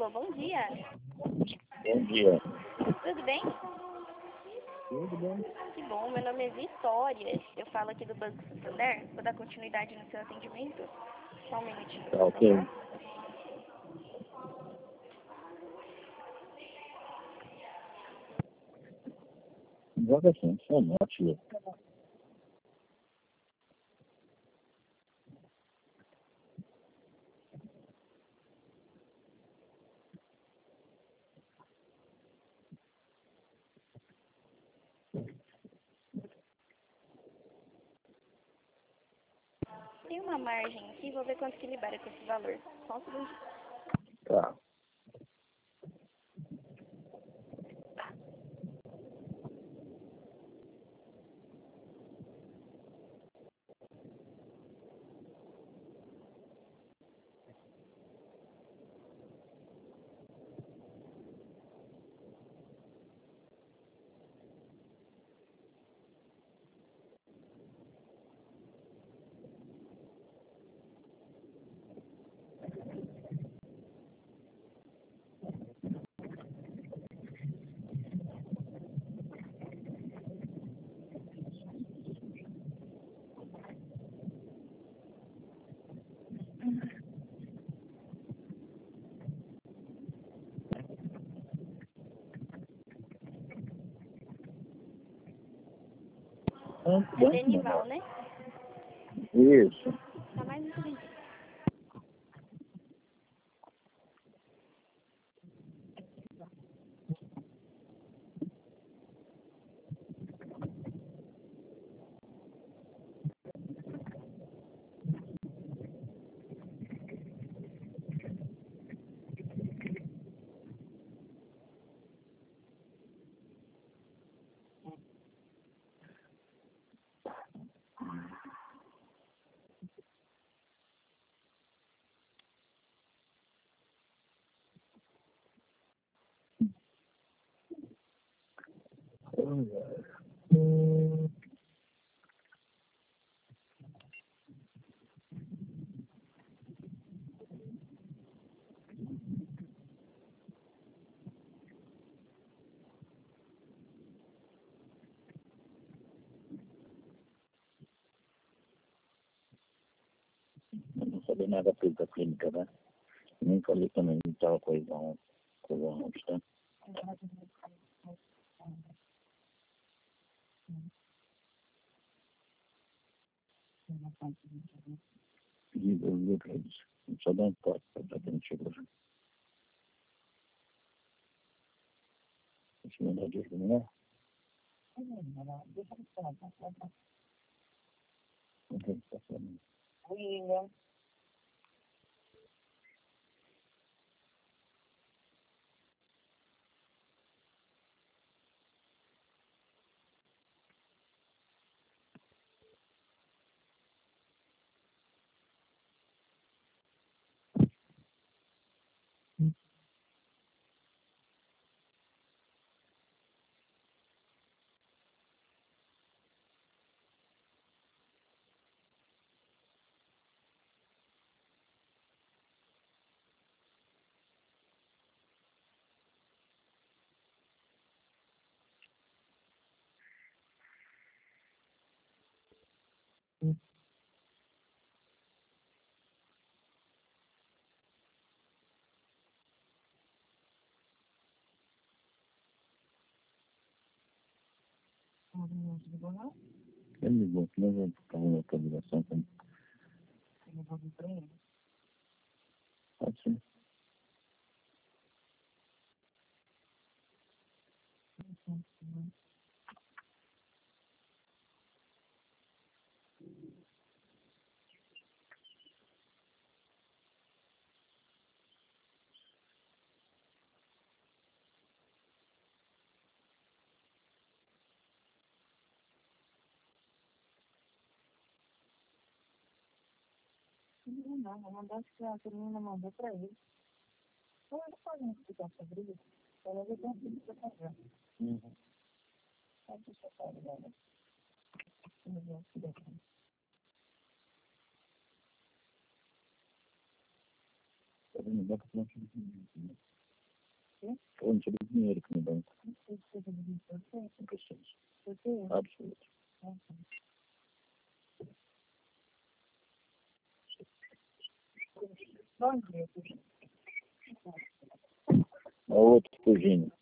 Alô, bom dia. Bom dia. Tudo bem? Tudo bem? Que bom, meu nome é Vitória. Eu falo aqui do Banco Santander. Vou dar continuidade no seu atendimento. Só um minutinho, Tá por ok. favor. Joga assim, só note. Tem uma margem aqui, vou ver quanto que libera com esse valor. Só um segundo. Tá. É Denival, né? Isso. Tá mais um segundo. Eu não sabia nada da clínica, né? Nem falei também de tal coisa antes, tá? Pedi 2 pra eles. Só dá um toque pra quem não chegou. Se mandar disso, né? Não tem que passar, não. Ele ligou, que nós vamos ficar uma outra ligação. Pode ser. Não, vou mandar que a menina mandou para ele. Então, ele pode me explicar sobre isso. Talvez eu tenha que fazer. Pode deixar para ele, né? Eu vou aqui daqui. Tá vendo? Dá pra falar que não tem. Eu não tive dinheiro aqui no banco. Não sei se você tem dinheiro pra você. Não preciso. Você? Absoluto. Bom dia. Olha o outro fugindo.